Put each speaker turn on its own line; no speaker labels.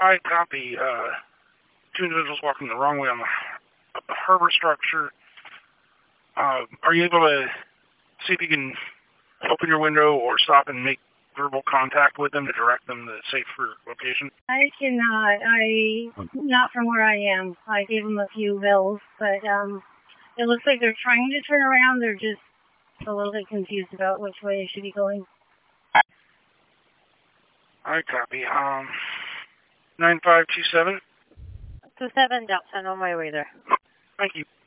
I copy. Two individuals walking the wrong way on the harbor structure. Are you able to see if you can open your window or stop and make verbal contact with them to direct them to the safer location?
I cannot. Not from where I am. I gave them a few bills, but it looks like they're trying to turn around. They're just a little bit confused about which way they should be going.
I copy. 9527.
27 Delta, on my way there.
Thank you.